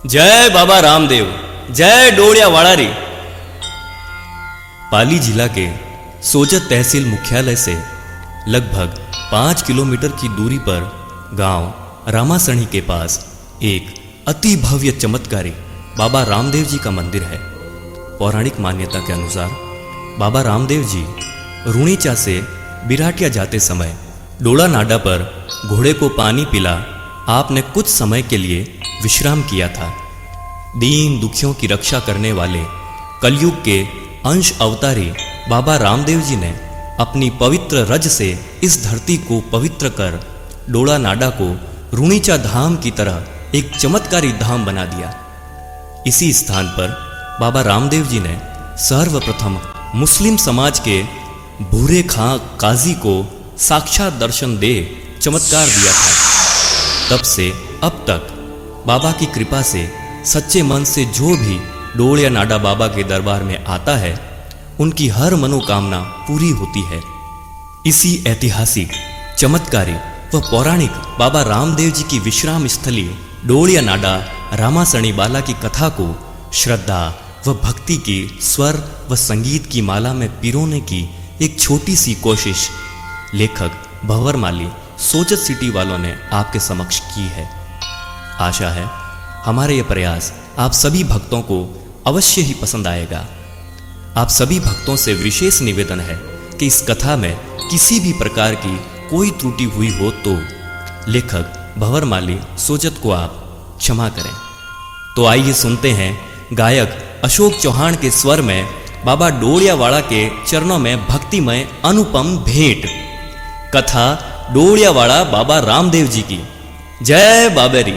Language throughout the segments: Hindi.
जय बाबा रामदेव, जय डोड़िया वाड़ारी। पाली जिला के सोजत तहसील मुख्यालय से लगभग 5 किलोमीटर की दूरी पर गांव रामासणी के पास एक अति भव्य चमत्कारी बाबा रामदेव जी का मंदिर है। पौराणिक मान्यता के अनुसार बाबा रामदेव जी रुणीचा से बिराटिया जाते समय डोड़ा नाडा पर घोड़े को पानी पिला आपने कुछ समय के लिए विश्राम किया था। दीन दुखियों की रक्षा करने वाले कलयुग के अंश अवतारी बाबा रामदेव जी ने अपनी पवित्र रज से इस धरती को पवित्र कर डोड़ा नाडा को रुणीचा धाम की तरह एक चमत्कारी धाम बना दिया। इसी स्थान पर बाबा रामदेव जी ने सर्वप्रथम मुस्लिम समाज के भूरे खां काजी को साक्षात दर्शन दे चमत्कार दिया था। तब से अब तक बाबा की कृपा से सच्चे मन से जो भी डोड़िया नाडा बाबा के दरबार में आता है उनकी हर मनोकामना पूरी होती है। इसी ऐतिहासिक चमत्कारी व पौराणिक बाबा रामदेव जी की विश्राम स्थली डोड़िया नाडा रामासणी बाला की कथा को श्रद्धा व भक्ति की स्वर व संगीत की माला में पिरोने की एक छोटी सी कोशिश लेखक भंवर माली सोजत सिटी वालों ने आपके समक्ष की है। आशा है हमारे ये प्रयास आप सभी भक्तों को अवश्य ही पसंद आएगा। आप सभी भक्तों से विशेष निवेदन है कि इस कथा में किसी भी प्रकार की कोई त्रुटि हुई हो तो लेखक भंवर माली सोजत को आप क्षमा करें। तो आइए सुनते हैं गायक अशोक चौहान के स्वर में बाबा डोड़ियावाड़ा के चरणों में भक्तिमय अनुपम भेंट कथा डोड़ियावाड़ा बाबा रामदेव जी की। जय बाबेरी।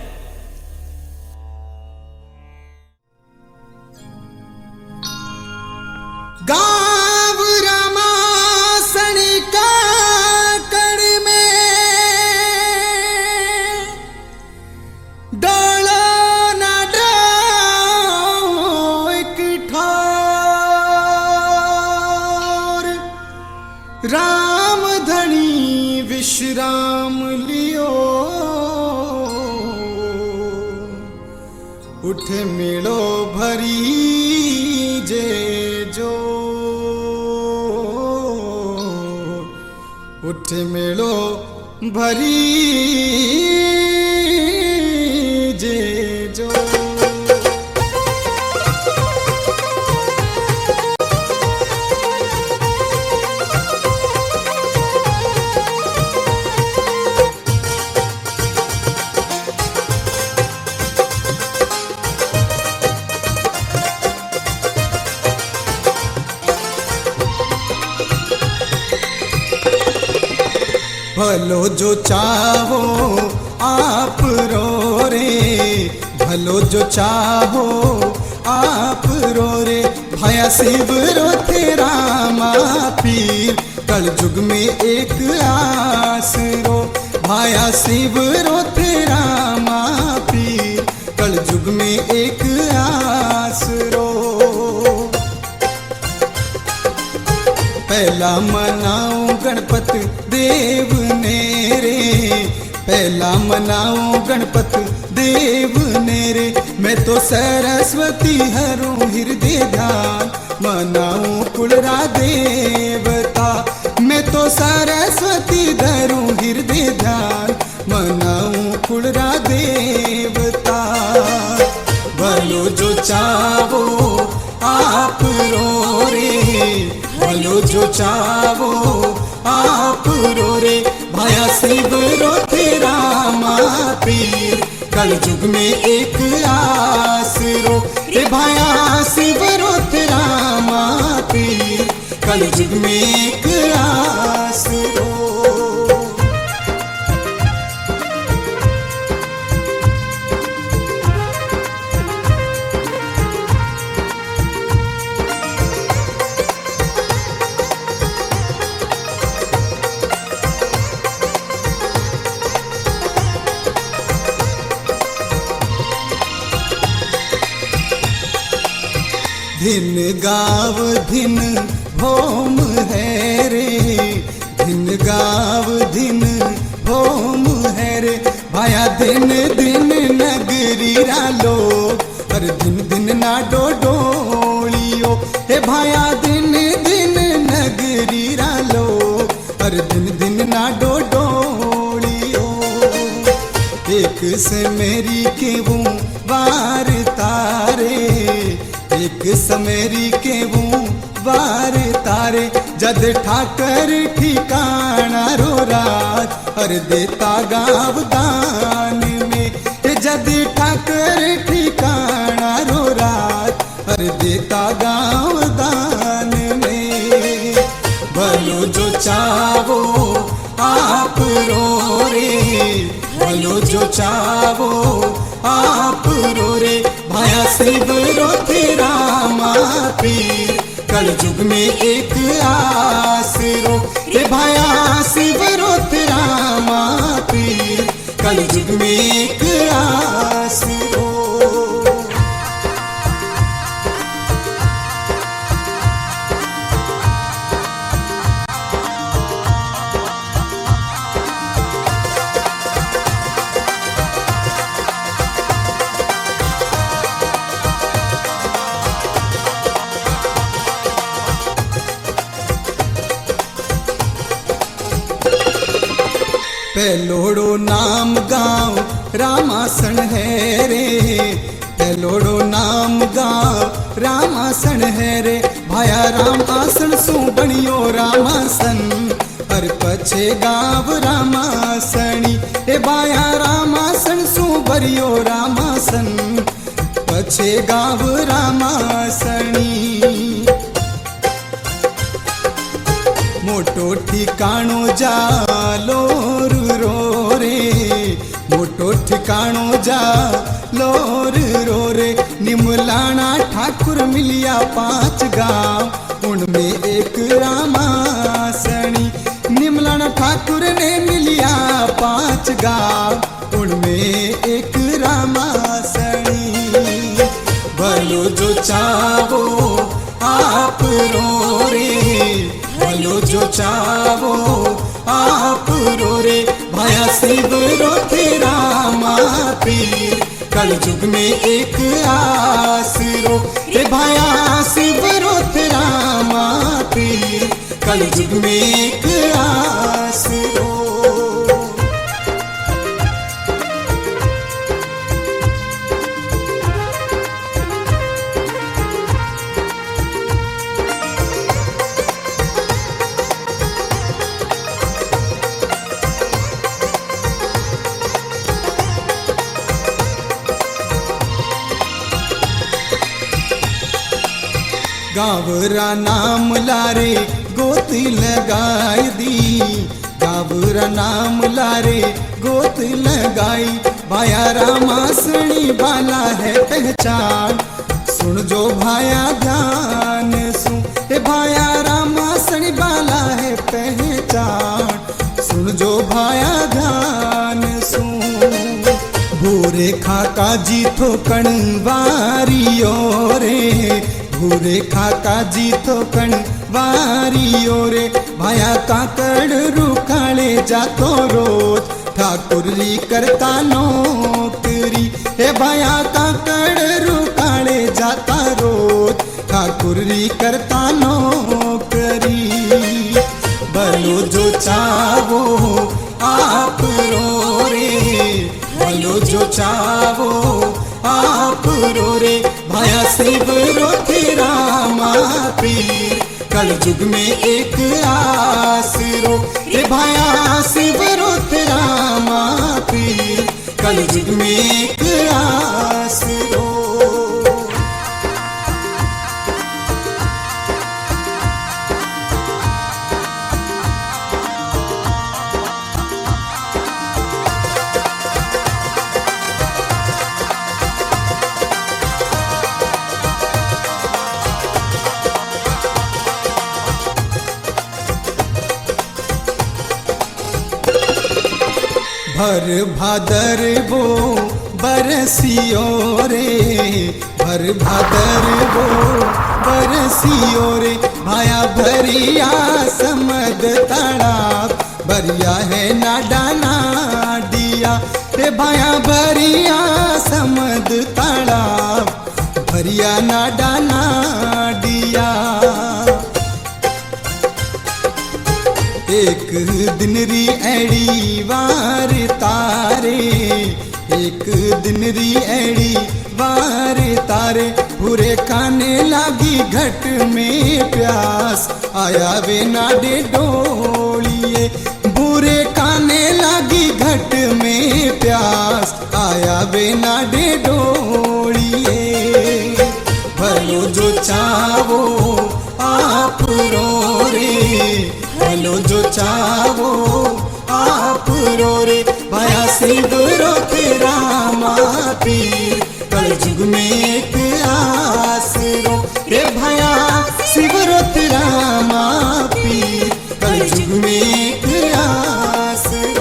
गाँव रामासणी का कड़ में डोड़ा नाडा एक ठार राम धनी विश्राम लियो उठे मिलो भरी जे जो उठ मेलो भरी जे जो। भलो जो चाहो आप रो रे, भलो जो चाहो आप रो रे, भाया शिव रो थे रामा पीर कल युग में एक आस रो, भाया शिव रो थे रामा पीर कल युग में एक आस रो। पहला मनाओ गणपति देव ने रे, पहला मनाओ गणपति देव ने रे, मैं तो सरस्वती हरू हृदय ध्यान मनाऊं कुलरा देवता, मैं तो सरस्वती धरू हृदय ध्यान मनाऊं कुलरा देवता। भलो जो चाहो आप रो रे, भलो जो चाहो आप रो रे, भाया शिव रो थे रामा पीर कल युग में एक आस रो, रे भाया शिव रो थे रामा पीर कल युग में एक आस रो। धिन गाव धिन भोम है रे, धिन गाव धिन भोम है रे, भाया दिन दिन नगरी रालो से मेरी के वो वार तारे, एक समेरी के वो वार तारे। जद ठाकर ठिकाना रो रात, हर देता गाँव दान में। जद ठाकर ठिकाना रो रात, हर देता गाँव दान में। भलो जो चावो आप रो रे, भलो जो चावो आप रो रे। भाया शिव रो थे रामा पीर, कल युग में एक आसरो। रे भाया शिव रो थे रामा पीर, कल युग में एक आसरो। पेलोड़ो नाम गाँव रामासन है रे, पेलोड़ो नाम गाँव रामासन है रे। भाया राम आसन सु बनियो रामासन, हर पछे गाँव रामासनी। ए भाया रामासन सु बरियो रामासन, पछे गाँव रामासनी। मोटो ठिकाणो जालो रो रे, मोटो ठिकाणो जालो रो रे। निमलाना ठाकुर मिलिया 5 गाँव, उनमें एक रामासनी। निमलाना ठाकुर ने मिलिया 5 गाँव, उनमें एक रामासनी। भलो जो चावो आप रो रे, भलो जो चावो आप रो रे। भाया शिव रो थे रामा पीर, कल युग में एक आसरो। रे भाया शिव रो थे रामा पीर, कल युग में एक आसरो। गावरा नाम लारे गोत लगाई दी, गावरा नाम लारे गोत लगाई। भाया रामासनी बाला है पहचान, सुन जो भाया ध्यान सुन। ए भाया रामासनी बाला है पहचान, सुन जो भाया ध्यान सुन। भूरे खाका जी थो कणवारियो रे, भूरे खाका जी तो कण वारियो रे। भाया काकड़ रुखाले जातो रोज, ठाकुरी करता नौकरी। हे भाया काकड़ रुखाले जाता रोज, ठाकुरी करता नौकरी। भलो जो चावो आप रो रे, भलो जो चावो आप रो रे। भाया शिव रो थे रामा पीर, कल युग में एक आसरो। रे भाया शिव रो थे रामा पीर, कल युग में एक आसरो। भर भादर वो बरसियो रे, भर भादर वो बरसियो रे। भाया भरिया समद तालाब, भरिया है नाडा नाडिया। रे भाया भरिया समद तालाब, भरिया नाडा नाडिया। एक दिन री एड़ी वार तारे, एक दिन री एड़ी वार तारे पूरे खाने लागी घट में प्यास आया वे नाडे डोलिए बुरे खाने लागी घट में प्यास आया वे नाडे डोलिए भलो जो चावो आप रो रे भलो जो चावो आप रो रे भाया सिंदूरो तेरा पीर कल जुग में एक आसरो रे भाया सिंदूरो तेरा पीर कल जुग में एक आसरो।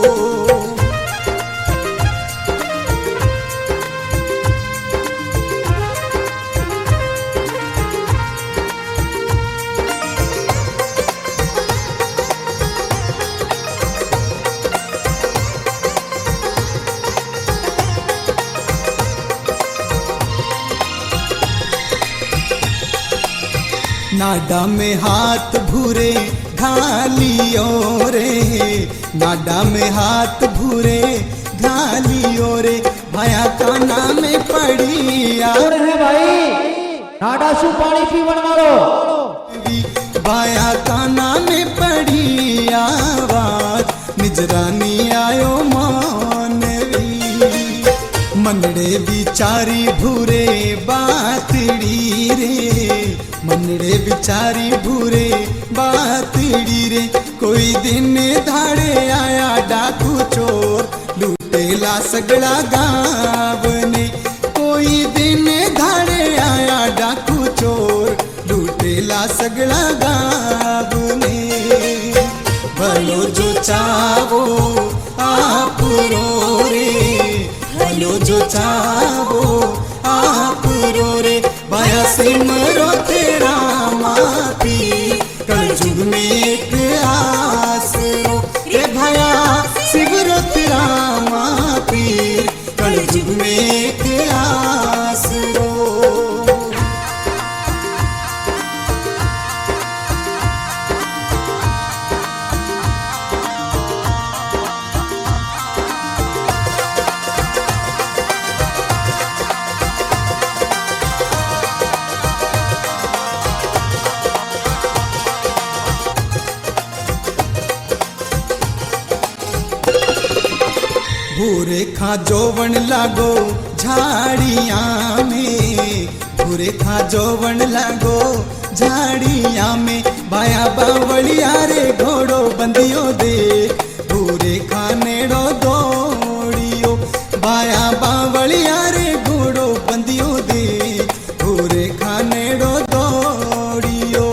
नाडा में हाथ भूरे घालियो रे नाडा में हाथ भूरे घालियो रे भाया काना में पड़िया है भाई नाडा शू पानी पीवन वालो भाया काना में पड़िया आवाज निजरानी आयो मानवी मनड़े बिचारी भूरे बातड़ी रे मनड़े बिचारी भूरे बातड़ी रे कोई दिन धाड़े आया डाकू चोर लूटेला सगड़ा गाँव ने कोई दिन धाड़े आया डाकू चोर लूटेला सगड़ा गाँव ने भलो जो चावो आप रो रे भलो जो चावो आप रो रे भाया सिमरो तेरा मापी कल जुग में एक आसरो रे भाया सिमरो तेरा मापी कल जुग में एक आसरो। भूरे खा जोवन लागो झाड़िया में भूरे खा जोवन लागो झाड़िया में बाया बावलिया रे घोड़ो बंदियो दे भूरे खानेड़ो दौड़ियो बाया बावलिया रे घोड़ो बंदियो दे भूरे खानेड़ो दौड़ियो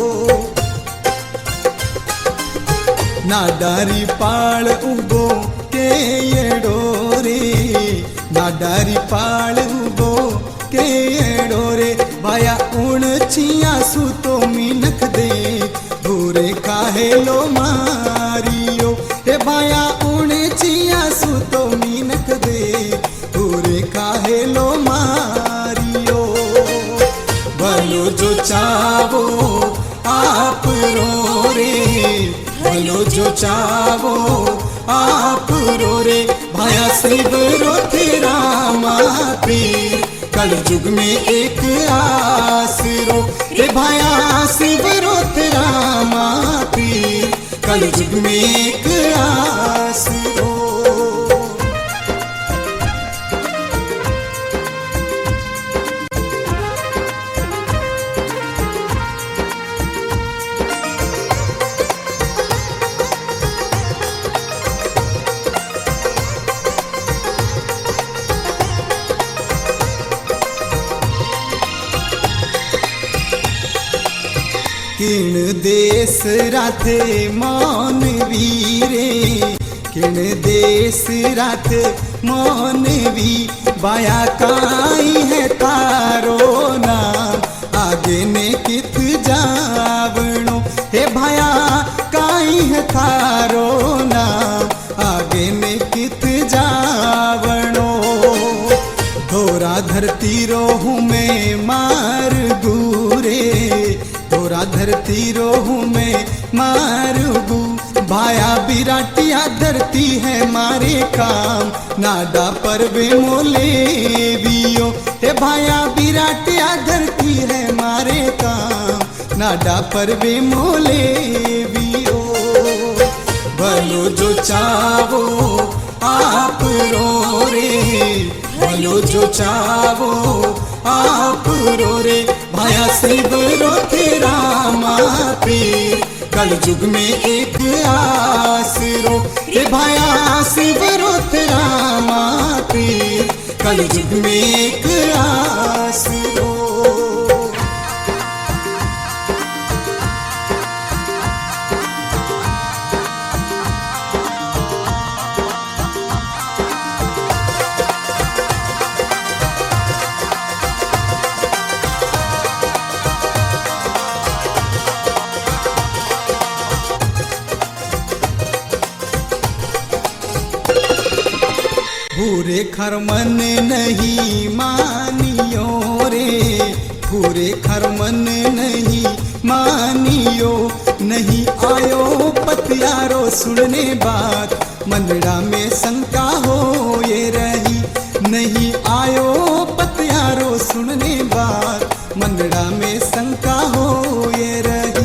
नाडारी पाल उगो केड़ो रे नाडारी पाल उगो केड़ो रे भाया उण छिया सूतो मीनख दे भूरे काहे लो मारियो हे भाया उण छिया सूतो मीनख दे भूरे काहे लो मारियो भलो जो चावो आप रो रे भलो जो चावो आप रो रे भाया सिमरो तेरा पीर कल जुग में एक आसरो रे भाया सिमरो तेरा पीर कल जुग में एक आसरो। किण देश राथे मौन वीरे किण देश राथ मौन वी बाया काई है तारो नाम आगे ने कित जावणो हे भाया काई है तारो नाम आगे ने कित जावणो धोरा धरती रोहू में मार गुरे धोरा धरती रोहू में मार गु भाया बिराटिया धरती है मारे काम, नाडा पर वे मोले बियो। हे भाया बिराटिया धरती है मारे काम, नाडा पर वे मोले बियो। भलो जो चावो आप रो रे, भलो जो चावो आप रो रे, भाया शिव रो थे रामा पीर, कल युग में एक आसरो। हे भाया शिव रो थे रामा पीर, कल युग में एक आसरो। पूरे खरमन नहीं मानियो रे, पूरे खरमन नहीं मानियो, नहीं आयो पतियारो सुनने बात, मनड़ा में शंका हो ये रही। नहीं आयो पतियारो सुनने बात, मनड़ा में शंका हो ये रही।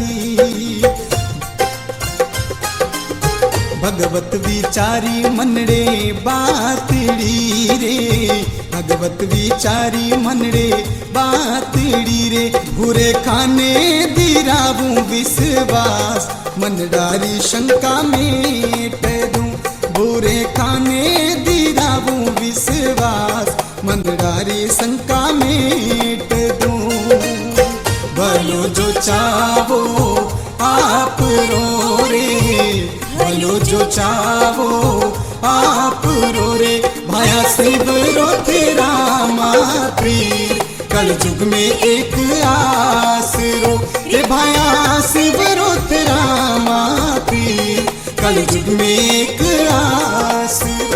भगवत विचारी मनड़े बातड़ी रे, भगवत विचारी मनड़े बातड़ी रे, भूरे खाने दिरावू विश्वास, मनडारी शंका मेट दूं, भूरे खाने दिरावू विश्वास, मनडारी शंका मेट दूं। भलो जो चावो आप रो रे, भलो जो चावो आप रो रे, भाया शिव रो थे रामा पीर, कल युग में एक आसरो। हे भाया शिव रो थे रामा पीर, कल युग में एक आसरो।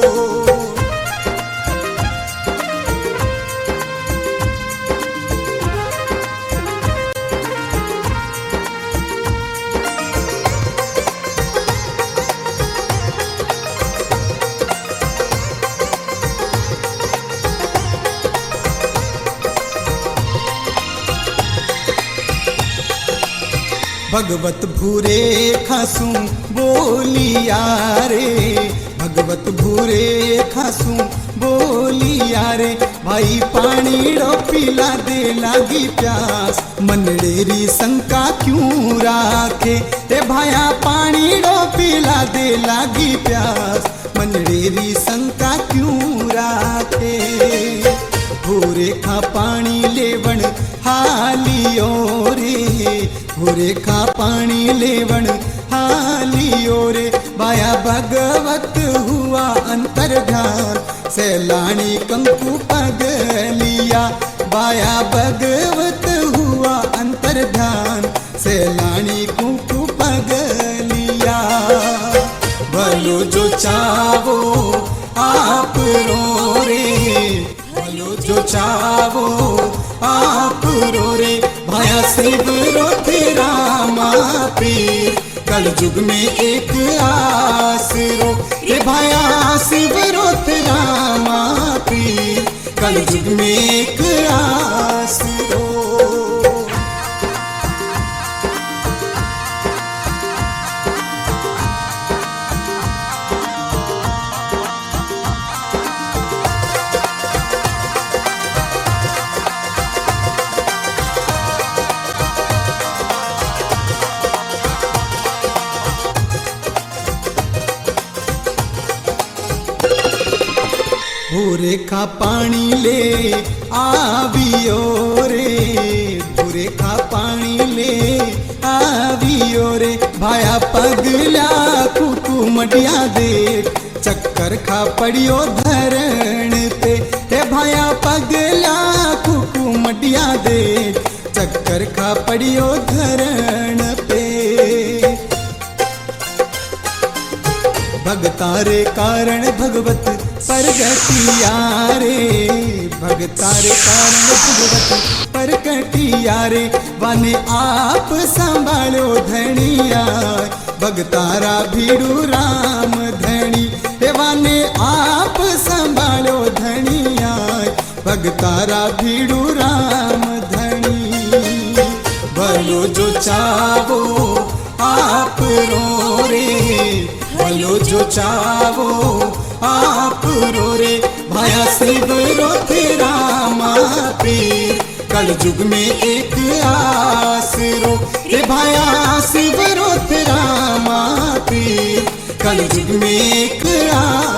भगवत भूरे खासू बोलिया रे, भगवत भूरे खासू बोलिया रे, भाई पानी रो पिला दे लागी प्यास, मनड़ेरी शंका क्यों राखे। ए भाया पानी रो पिला दे लागी प्यास, मनड़ेरी शंका क्यों राखे। भूरे खा पानी लेवण हालियो रे, भूरे खा पानी लेवण हालियो रे, भाया भगवत हुआ अंतर ध्यान, सैलानी कंकु पगलिया, भाया भगवत हुआ अंतर ध्यान, सैलानी कंकु पगलिया। भलो जो चावो आप रो रे, भलो जो चावो आप रो रे, भाया शिव रो थे रामा पीर, कल युग में एक आसरो। हे भाया शिव रो थे रामा पीर, कल युग में एक आसरो। भूरे खा पानी ले आवियो रे, भूरे खा पानी ले आवियो रे, भाया पगला कुकु मडिया देख, चक्कर खा पड़ियो धरण पे। हे भाया पगला कुकु मडिया देख, चक्कर खा पड़ियो धरण पे। भगतारे कारण भगवत परगटिया रे, भगतारे कारण भगवत परगटिया रे, वाने आप संभालो धनिया, भगतारा भीड़ू राम धनी हेवाने आप संभालो धनिया भगतारा भीड़ू राम धनी भलो जो चावो आप रो रे भलो जो चावो आप रो रे भाया शिव रोते रामा पीर कल युग में एक आसरो रे भाया शिव रोते रामा पीर कल युग में एक